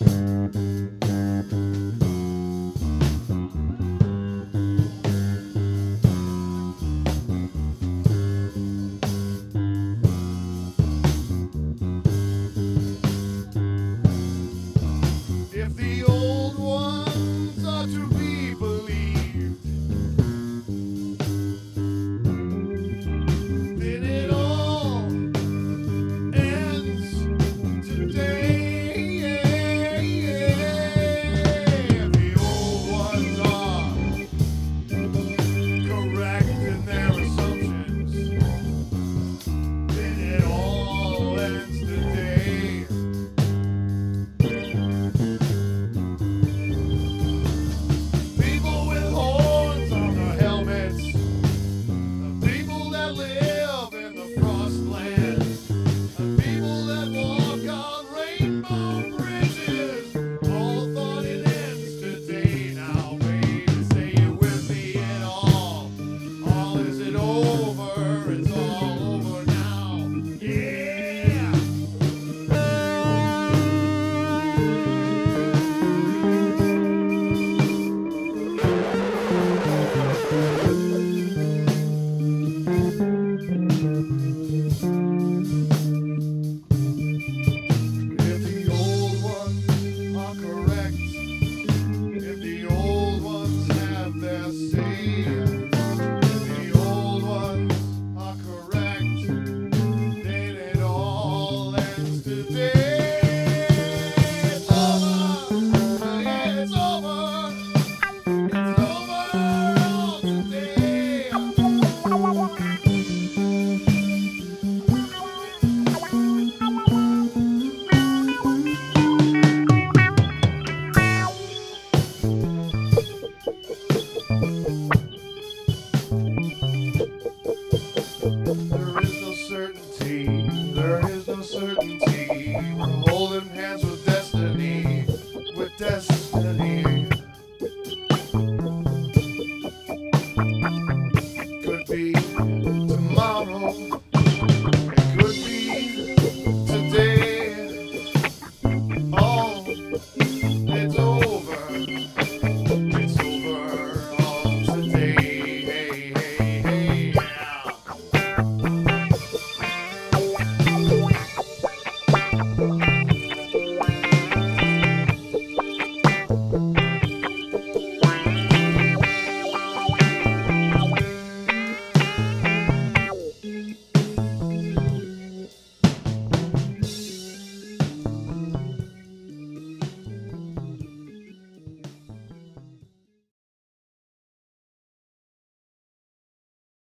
If the old ones are to be believed, then it all ends today. If the old ones are correct in their assumptions, then it all ends today. People with horns on their helmets, the people that live in the frostlands, the people that walk on rainbow bridges, all thought it ends today. Now baby, say it with me at all is it over? It's all over now. Yeah. If the old ones are correct, if the old ones have their say, if the old ones are correct, then it all ends today. It's over, yeah, it's over, it's over all today. There is no certainty. We're holding hands with destiny, with destiny. Could be tomorrow, it could be today. All